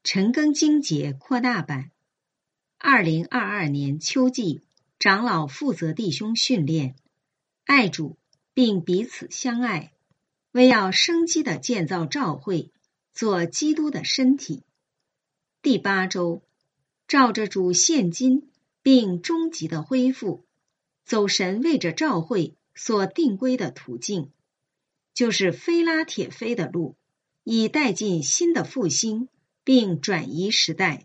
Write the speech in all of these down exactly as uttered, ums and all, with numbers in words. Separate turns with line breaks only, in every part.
陈庚经节扩大版，二零二二年秋季长老负责弟兄训练，爱主并彼此相爱，为要生机的建造召会，做基督的身体。第八周，照着主现今并终极的恢复，走神为着召会所定规的途径，就是非拉铁非的路，以带进新的复兴并转移时代。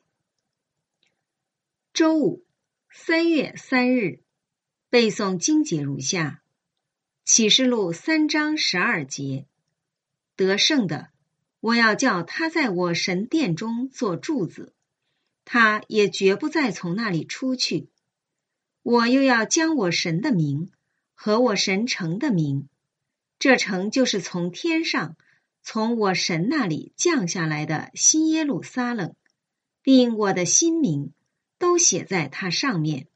周五，三月三日，背诵经节如下：启示录三章十二节，得胜的，我要叫他在我神殿中做柱子，他也绝不再从那里出去。我又要将我神的名和我神城的名，这城就是从天上从我神那里降下来的新耶路撒冷，并我的新名都写在它上面。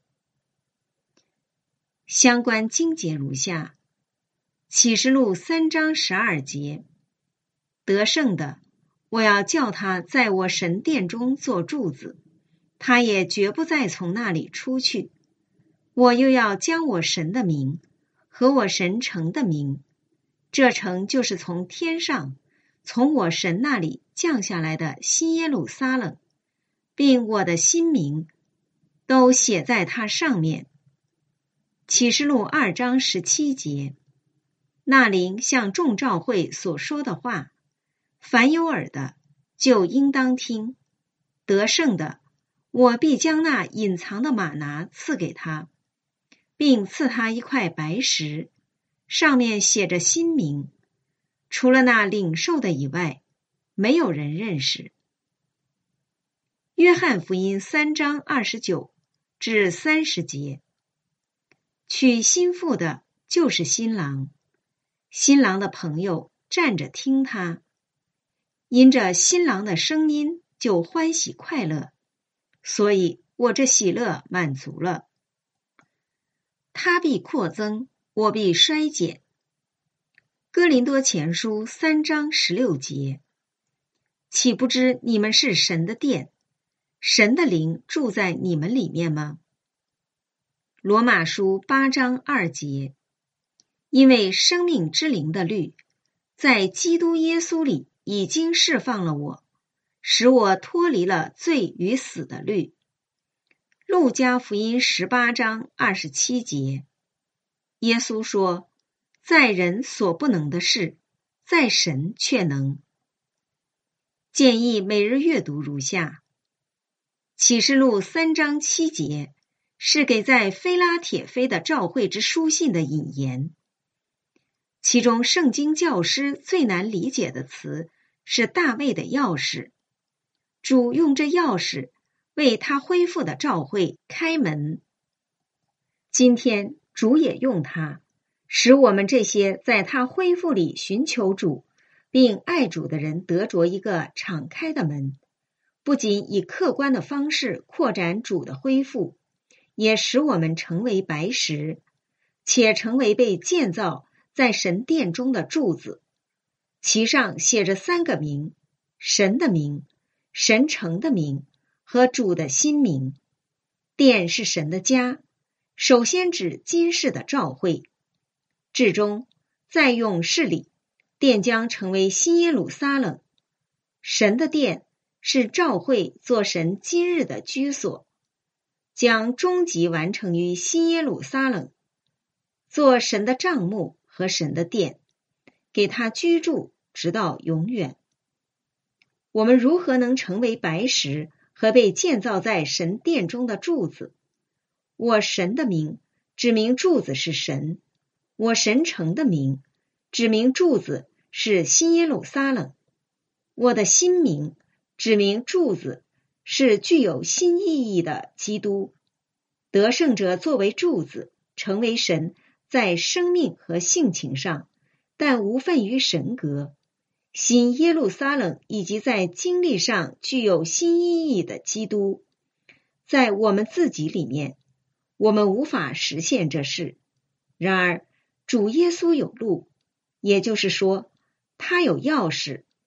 相关经节如下：启示录三章十二节，得胜的，我要叫他在我神殿中做柱子，他也绝不再从那里出去。我又要将我神的名和我神城的名，这城就是从天上从我神那里降下来的新耶路撒冷，并我的新名都写在它上面。启示录二章十七节，那灵向众召会所说的话，凡有耳的就应当听。得胜的，我必将那隐藏的玛拿赐给他，并赐他一块白石，上面写着新名，除了那领受的以外，没有人认识。约翰福音三章二十九至三十节，娶新妇的就是新郎，新郎的朋友站着听他，因着新郎的声音就欢喜快乐，所以我这喜乐满足了。他必扩增，我必衰减。哥林多前书三章十六节，岂不知你们是神的殿，神的灵住在你们里面吗？罗马书八章二节，因为生命之灵的律在基督耶稣里已经释放了我，使我脱离了罪与死的律。路加福音十八章二十七节，耶稣说，在人所不能的事，在神却能。建议每日阅读如下：启示录三章七节是给在非拉铁非的召会之书信的引言，其中圣经教师最难理解的词是大卫的钥匙，主用这钥匙为他恢复的召会开门。今天主也用它，使我们这些在他恢复里寻求主并爱主的人得着一个敞开的门，不仅以客观的方式扩展主的恢复，也使我们成为白石，且成为被建造在神殿中的柱子，其上写着三个名：神的名、神城的名和主的新名。殿是神的家，首先指今世的召会，至终在永世里，殿将成为新耶路撒冷。神的殿是召会做神今日的居所，将终极完成于新耶路撒冷，做神的帐幕和神的殿，给他居住直到永远。我们如何能成为白石和被建造在神殿中的柱子？我神的名指明柱子是神，我神城的名指明柱子是新耶路撒冷，我的新名指明柱子是具有新意义的基督。得胜者作为柱子，成为神在生命和性情上，但无分于神格。新耶路撒冷以及在经历上具有新意义的基督，在我们自己里面，我们无法实现这事。然而主耶稣有路，也就是说他有钥匙，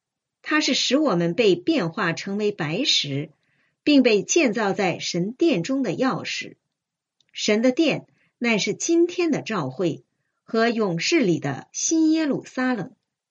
它是使我们被变化成为白石，并被建造在神殿中的钥匙。神的殿乃是今天的召会和永世里的新耶路撒冷。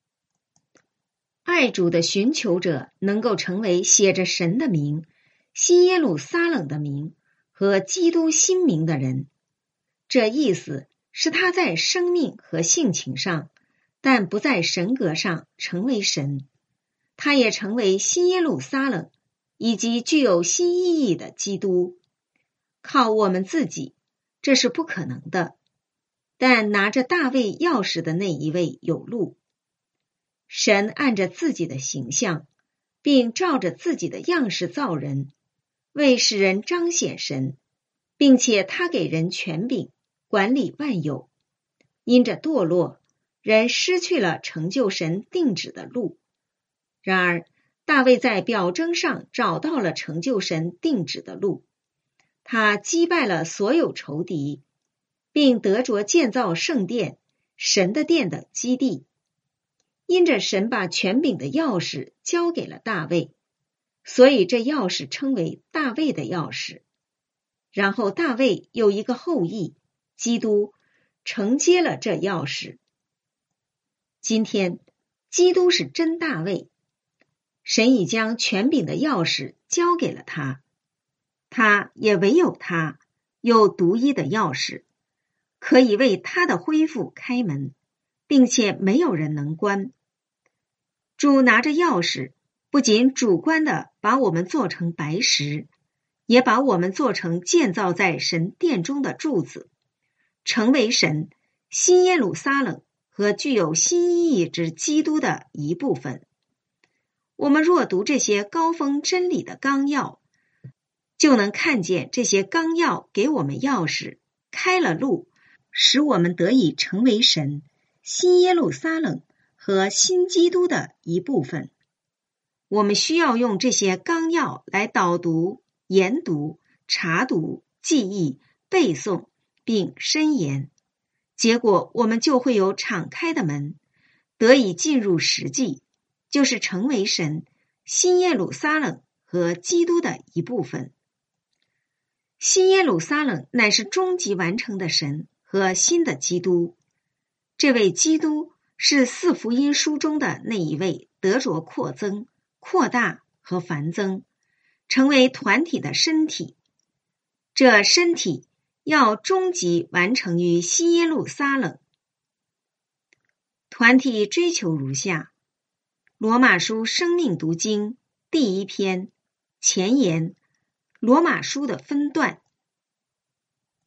爱主的寻求者能够成为写着神的名、新耶路撒冷的名和基督新名的人。这意思是他在生命和性情上，但不在神格上成为神。他也成为新耶路撒冷以及具有新意义的基督。靠我们自己，这是不可能的。但拿着大卫钥匙的那一位有路。神按着自己的形象，并照着自己的样式造人，为使人彰显神，并且他给人权柄，管理万有。因着堕落，人失去了成就神定旨的路。然而，大卫在表征上找到了成就神定旨的路。他击败了所有仇敌，并得着建造圣殿、神的殿的基地。因着神把权柄的钥匙交给了大卫，所以这钥匙称为大卫的钥匙。然后大卫有一个后裔，基督，承接了这钥匙。今天，基督是真大卫。神已将权柄的钥匙交给了他，他也唯有他有独一的钥匙，可以为他的恢复开门，并且没有人能关。主拿着钥匙，不仅主观地把我们做成白石，也把我们做成建造在神殿中的柱子，成为神、新耶路撒冷和具有新意义之基督的一部分。我们若读这些高峰真理的纲要，就能看见这些纲要给我们钥匙，开了路，使我们得以成为神、新耶路撒冷和新基督的一部分。我们需要用这些纲要来导读、研读、查读、记忆、背诵并深研，结果我们就会有敞开的门，得以进入实际，就是成为神、新耶路撒冷和基督的一部分。新耶路撒冷乃是终极完成的神和新的基督。这位基督是四福音书中的那一位得着扩增、扩大和繁增，成为团体的身体。这身体要终极完成于新耶路撒冷。团体追求如下：罗马书生命读经第一篇前言，罗马书的分段